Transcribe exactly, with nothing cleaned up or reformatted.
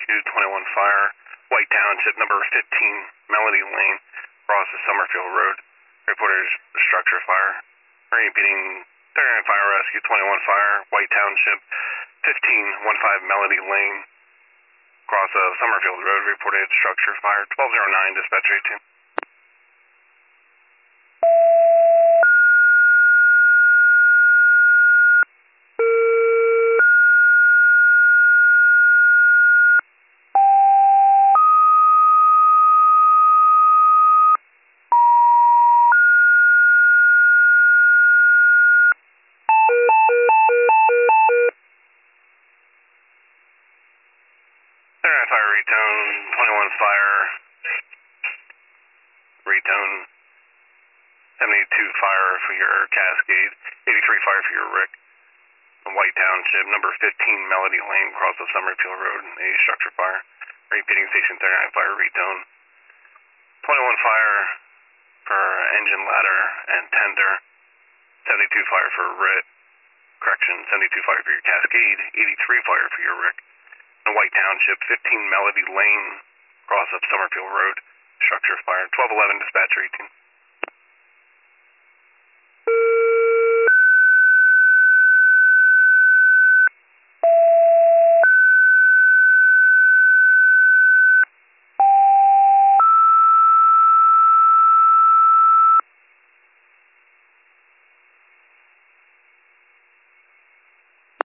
Rescue twenty-one Fire, White Township, number fifteen, Melody Lane, across the Summerfield Road. Reported structure fire. Repeating, thirty-nine Fire Rescue twenty-one Fire, White Township, fifteen fifteen Melody Lane, across the Summerfield Road. Reported structure fire. twelve oh nine, dispatch eighteen. thirty-nine Fire Retone, twenty-one Fire, Retone, seventy-two Fire for your Cascade, eighty-three Fire for your Rick, White Township, number fifteen Melody Lane, across the Summerfield Road, a structure fire. Repeating, station thirty-nine Fire Retone, twenty-one Fire for engine ladder and tender, seventy-two Fire for Rick, correction, seventy-two Fire for your Cascade, eighty-three Fire for your Rick, White Township, fifteen Melody Lane, cross up Summerfield Road, structure fire. twelve eleven, dispatcher eighteen.